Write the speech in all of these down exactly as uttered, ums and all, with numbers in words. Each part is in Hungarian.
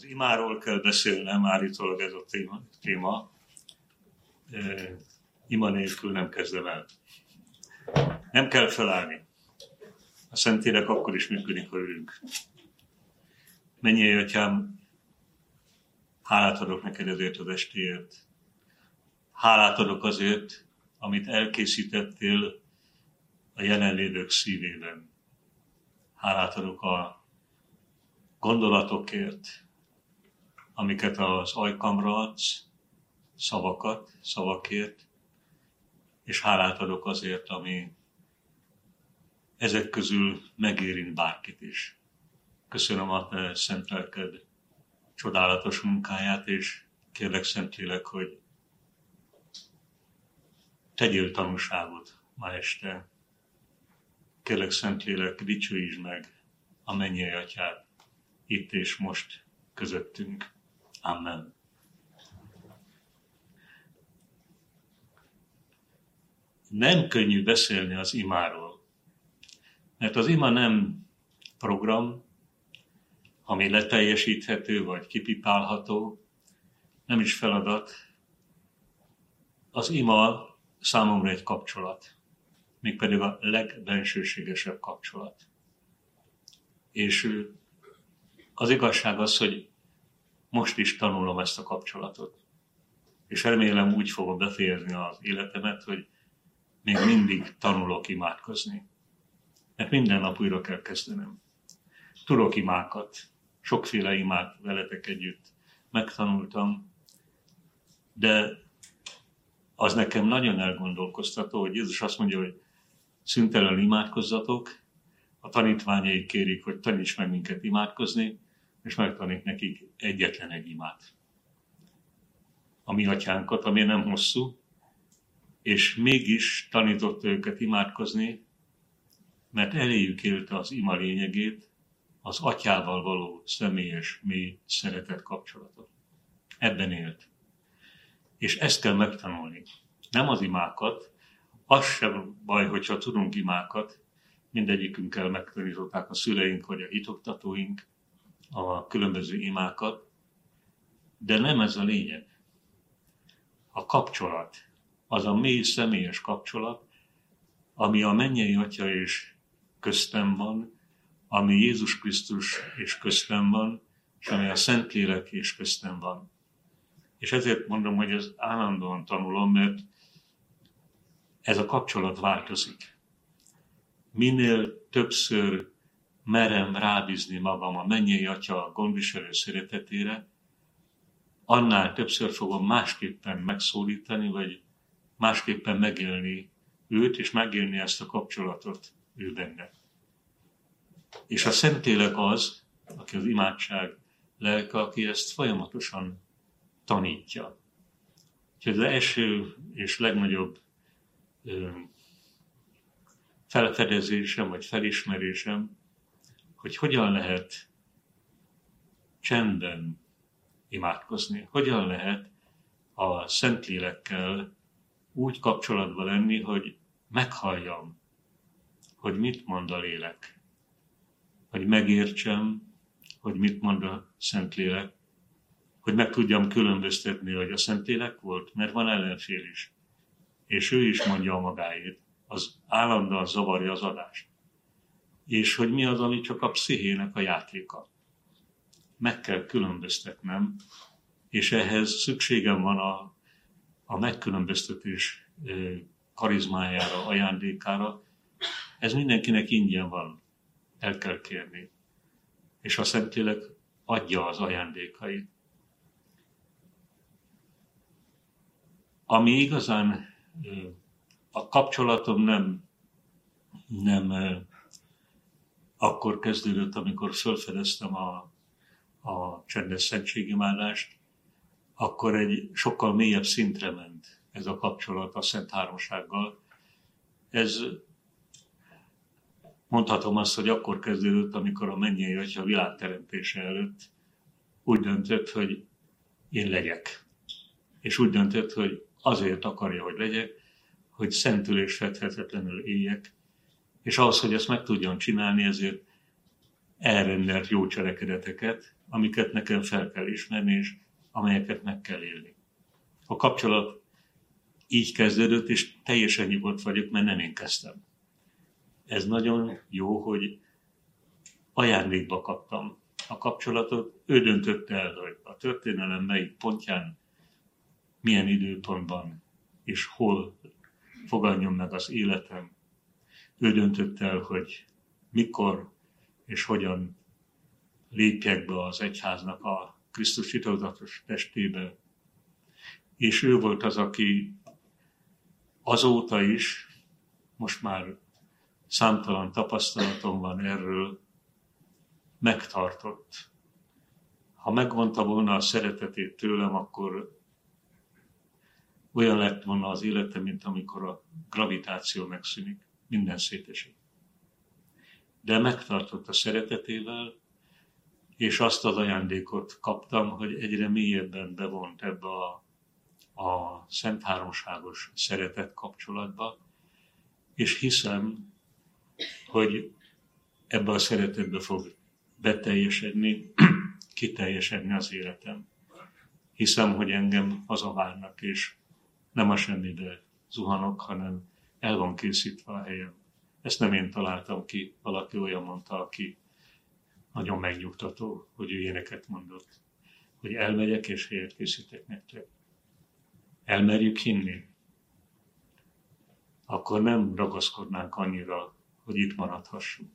Az imáról kell beszélnem, állítólag ez a téma. téma. E, ima nélkül nem kezdem el. Nem kell felállni. A Szentlélek akkor is működik, ha ülünk. Mennyei Atyám, hálát adok neked ezért az estéért. Hálát adok azért, amit elkészítettél a jelenlévők szívében. Hálát adok a gondolatokért, amiket az ajkamra adsz, szavakat, szavakért, és hálát adok azért, ami ezek közül megérint bárkit is. Köszönöm a te szent lelked csodálatos munkáját, és kérlek, Szentlélek, hogy tegyél tanúságot ma este. Kérlek, Szentlélek, dicsőítsd meg a mennyei Atyát itt és most közöttünk. Amen. Nem könnyű beszélni az imáról, mert az ima nem program, ami leteljesíthető vagy kipipálható, nem is feladat. Az ima számomra egy kapcsolat, mégpedig a legbensőségesebb kapcsolat. És az igazság az, hogy most is tanulom ezt a kapcsolatot. És remélem úgy fogom befejezni az életemet, hogy még mindig tanulok imádkozni. Mert minden nap újra kell kezdenem. Tudok imákat, sokféle imát veletek együtt megtanultam, de az nekem nagyon elgondolkoztató, hogy Jézus azt mondja, hogy szüntelenül imádkozzatok, a tanítványai kérik, hogy taníts meg minket imádkozni, és megtanít nekik egyetlen egy imát. A mi atyánkat, ami nem hosszú, és mégis tanította őket imádkozni, mert eléjük élte az ima lényegét, az atyával való személyes, mély szeretet kapcsolatot. Ebben élt. És ezt kell megtanulni. Nem az imákat, az sem baj, hogyha tudunk imákat, mindegyikünkkel megtanították a szüleink vagy a hitoktatóink a különböző imákat, de nem ez a lényeg. A kapcsolat, az a mély személyes kapcsolat, ami a mennyei Atya és köztem van, ami Jézus Krisztus és köztem van, és ami a Szentlélek és köztem van. És ezért mondom, hogy ez állandóan tanulom, mert ez a kapcsolat változik. Minél többször merem rábízni magam a mennyei Atya gondviselő szeretetére, annál többször fogom másképpen megszólítani, vagy másképpen megélni őt, és megélni ezt a kapcsolatot ő benne. És a Szentlélek az, aki az imádság lelke, aki ezt folyamatosan tanítja. Úgyhogy az első és legnagyobb ö, felfedezésem, vagy felismerésem, hogy hogyan lehet csendben imádkozni, hogyan lehet a Szentlélekkel úgy kapcsolatban lenni, hogy meghalljam, hogy mit mond a lélek, hogy megértsem, hogy mit mond a Szentlélek, hogy meg tudjam különböztetni, hogy a Szentlélek volt, mert van ellenfél is, és ő is mondja a magáét, az állandóan zavarja az adást. És hogy mi az, ami csak a pszichének a játéka. Meg kell különböztetnem, és ehhez szükségem van a, a megkülönböztetés karizmájára, ajándékára. Ez mindenkinek ingyen van, el kell kérni. És a Szentlélek adja az ajándékait. Ami igazán a kapcsolatom nem, nem akkor kezdődött, amikor felfedeztem a, a csendes szentségimádást, akkor egy sokkal mélyebb szintre ment ez a kapcsolat a Szent Háromsággal. Ez mondhatom azt, hogy akkor kezdődött, amikor a mennyei Atya világteremtése előtt úgy döntött, hogy én legyek. És úgy döntött, hogy azért akarja, hogy legyek, hogy szentül és fedhetetlenül éljek. És ahhoz, hogy ezt meg tudjam csinálni, ezért elrendelt jó cselekedeteket, amiket nekem fel kell ismerni, és amelyeket meg kell élni. A kapcsolat így kezdődött, és teljesen nyugodt vagyok, mert nem én kezdtem. Ez nagyon jó, hogy ajándékba kaptam a kapcsolatot. Ő döntött el, hogy a történelem melyik pontján, milyen időpontban és hol fogadjon meg az életem. Ő döntött el, hogy mikor és hogyan lépjek be az egyháznak a Krisztus titokzatos testébe. És ő volt az, aki azóta is, most már számtalan tapasztalatom van erről, megtartott. Ha megvonta volna a szeretetét tőlem, akkor olyan lett volna az életem, mint amikor a gravitáció megszűnik. Minden szétesik. De megtartott a szeretetével, és azt az ajándékot kaptam, hogy egyre mélyebben bevont ebbe a, a Szent Háromságos szeretet kapcsolatba, és hiszem, hogy ebbe a szeretetbe fog beteljesedni, kiteljesedni az életem. Hiszem, hogy engem hazavárnak, és nem a semmibe zuhanok, hanem el van készítve a helyem. Ezt nem én találtam ki, valaki olyan mondta, aki nagyon megnyugtató, hogy ő éneket mondott, hogy elmegyek és helyet készítek nektek. Elmerjük hinni, akkor nem ragaszkodnánk annyira, hogy itt maradhassunk.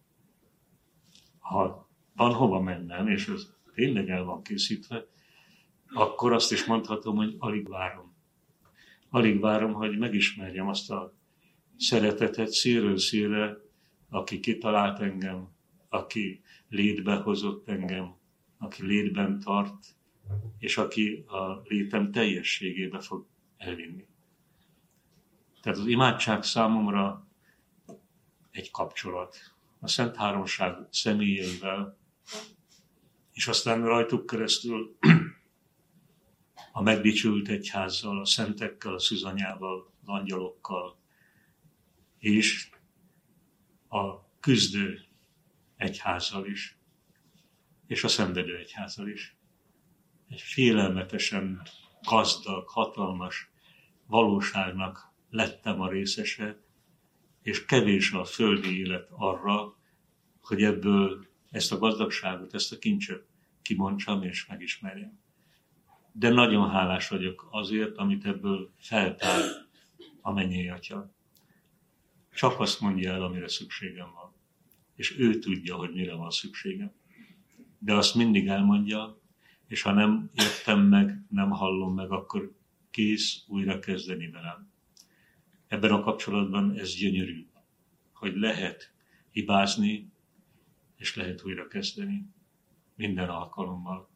Ha van hova mennem, és ez tényleg el van készítve, akkor azt is mondhatom, hogy alig várom. Alig várom, hogy megismerjem azt a szeretetet színről színre, aki kitalált engem, aki létbe hozott engem, aki létben tart, és aki a létem teljességébe fog elvinni. Tehát az imádság számomra egy kapcsolat a Szent Háromság személyeivel, és aztán rajtuk keresztül a megdicsült egyházzal, a szentekkel, a szűzanyával, az angyalokkal, és a küzdő egyházzal is, és a szenvedő egyházzal is. Egy félelmetesen gazdag, hatalmas valóságnak lettem a részese, és kevés a földi élet arra, hogy ebből ezt a gazdagságot, ezt a kincset kibontsam és megismerjem. De nagyon hálás vagyok azért, amit ebből feltár a mennyei Atya. Csak azt mondja el, amire szükségem van. És ő tudja, hogy mire van szükségem. De azt mindig elmondja, és ha nem értem meg, nem hallom meg, akkor kész újra kezdeni velem. Ebben a kapcsolatban ez gyönyörű, hogy lehet hibázni, és lehet újra kezdeni minden alkalommal.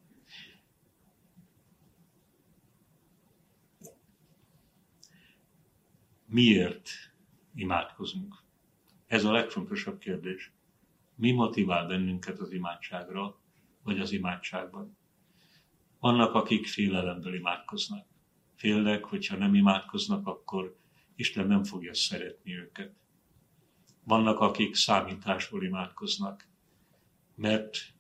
Miért imádkozunk? Ez a legfontosabb kérdés. Mi motivál bennünket az imádságra, vagy az imádságban? Vannak, akik félelemből imádkoznak. Félnek, hogyha nem imádkoznak, akkor Isten nem fogja szeretni őket. Vannak, akik számításból imádkoznak, mert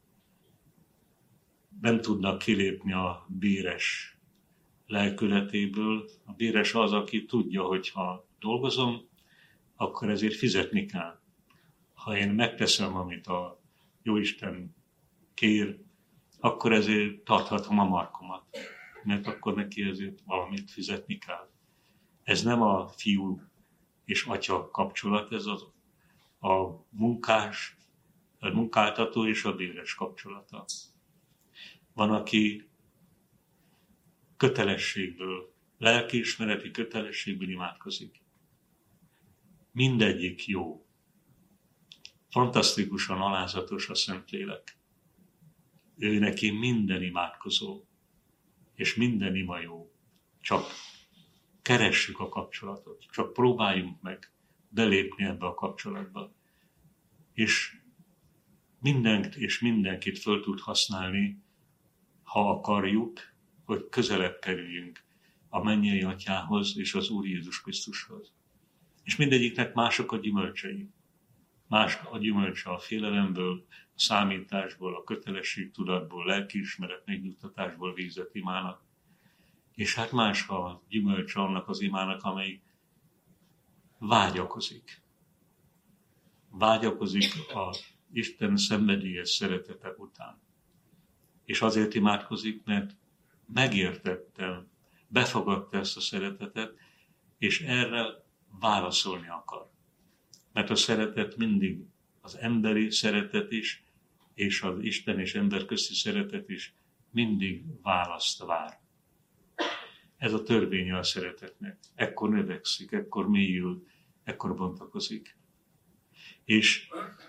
nem tudnak kilépni a béres lelkületéből. A béres az, aki tudja, hogy ha dolgozom, akkor ezért fizetni kell. Ha én megteszem, amit a Jóisten kér, akkor ezért tarthatom a markomat, mert akkor neki ezért valamit fizetni kell. Ez nem a fiú és atya kapcsolat, ez az a munkás, a munkáltató és a béres kapcsolata. Van, aki kötelességből, lelkiismereti kötelességből imádkozik. Mindegyik jó. Fantasztikusan alázatos a Szentlélek. Ő neki minden imádkozó, és minden ima jó. Csak keressük a kapcsolatot, csak próbáljunk meg belépni ebbe a kapcsolatba. És mindent és mindenkit föl tud használni, ha akarjuk, hogy közelebb kerüljünk a mennyei Atyához és az Úr Jézus Krisztushoz. És mindegyiknek mások a gyümölcsei. más a gyümölcse a félelemből, a számításból, a kötelességtudatból, lelkiismeret megnyugtatásból végzett imának. És hát más a gyümölcse annak az imának, amely vágyakozik. Vágyakozik a Isten szenvedélyes szeretete után. És azért imádkozik, mert megértette, befogadta ezt a szeretetet, és erre válaszolni akar. Mert a szeretet mindig az emberi szeretet is, és az Isten és ember közti szeretet is mindig választ vár. Ez a törvénye a szeretetnek. Ekkor növekszik, ekkor mélyül, ekkor bontakozik. És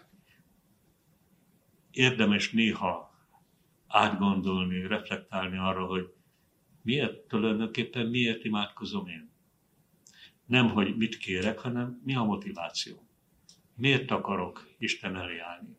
érdemes néha átgondolni, reflektálni arra, hogy miért tulajdonképpen miért imádkozom én. Nem, hogy mit kérek, hanem mi a motiváció. Miért akarok Isten elé állni?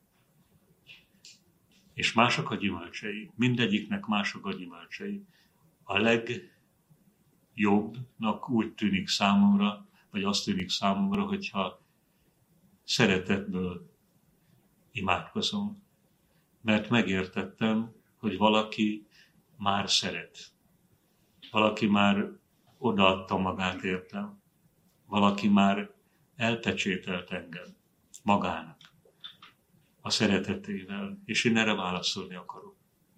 És mások a gyümölcsei. Mindegyiknek mások a gyümölcsei. A legjobbnak úgy tűnik számomra, vagy azt tűnik számomra, hogyha szeretetből imádkozom. Mert megértettem, hogy valaki már szeret. Valaki már odaadta magát értem. Valaki már elpecsételt engem magának, a szeretetével, és én erre válaszolni akarok.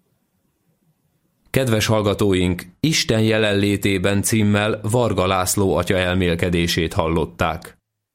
Kedves hallgatóink, Isten jelenlétében címmel Varga László atya elmélkedését hallották.